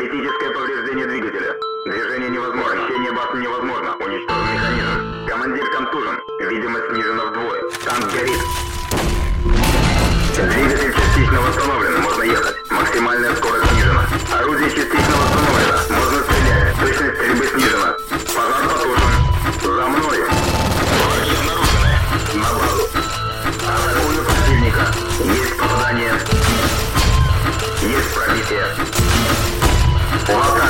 Критическое повреждение двигателя. Движение невозможно. Вращение баз невозможно. Уничтожен механизм. Командир контужен. Видимость снижена вдвое. Танк горит. Двигатель частично восстановлен. Можно ехать. Максимальная скорость снижена. Орудие частично восстановлено. Можно стрелять. Точность стрельбы снижена. Пожар потушен. За мной. Враги обнаружены. На базу. Атакую противника. Есть попадание. Есть пробитие.